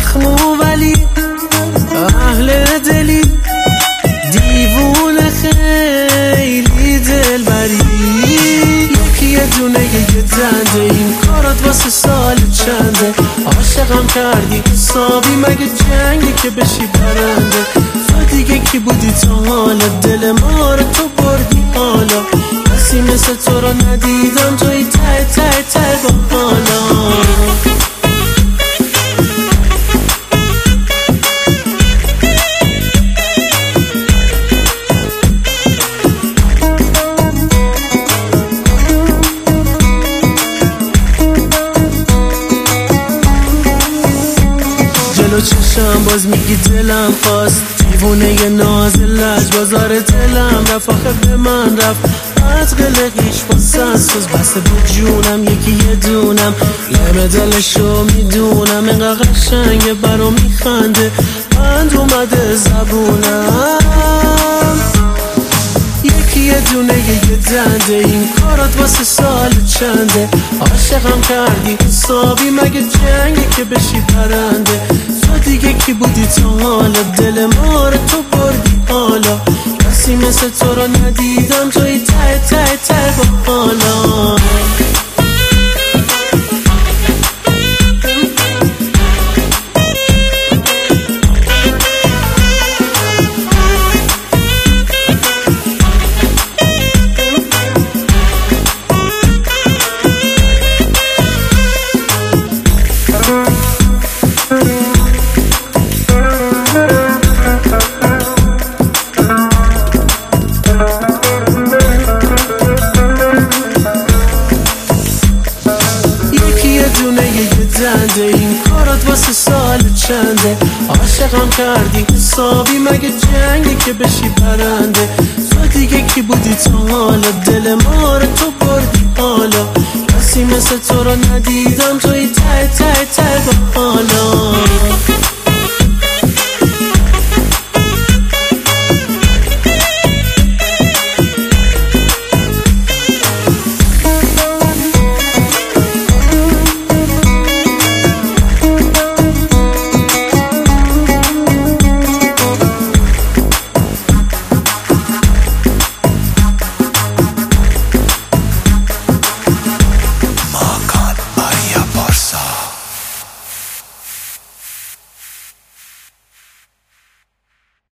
مخمو ولی اهل دلی، دیوونه خیلی دلبری. یکی یه دونه یه دنده، این کارات واسه سال چنده؟ عاشقم کردی حسابی، مگه جنگی که بشی برنده؟ تو دیگه کی بودی تا حالا؟ دل ما رو تو بردی حالا، کسی مثل تو رو ندیدم، توی ته ته ته با حالا. جلو چشم باز میگی دلم خواست، دیوونه ی ناز لج بازار دلم رفت، آخه به من رفت از قلقیش با سنسوز بسته بود جونم، یکی یه دونم لب دلشو میدونم، اینقدر قشنگه برا میخنده بند اومده زبونم. یکی یه دونه یه دنده، این کارات واسه سال چنده؟ عاشقم کردی حسابی، مگه جنگی که بشی برنده؟ تو دیگه کی بودی تا حالا؟ دل ما رو تو بردی حالا، کسی مثل تو رو ندیدم، توی ته ته ته با حالا. این کارات واسه سال چنده؟ عاشقم کردی حسابی، مگه جنگی که بشی برنده؟ تو دیگه کی بودی تا حالا؟ دل ما رو تو بردی حالا، کسی مثل تو رو ندیدم، توی ته ته ته با حالا.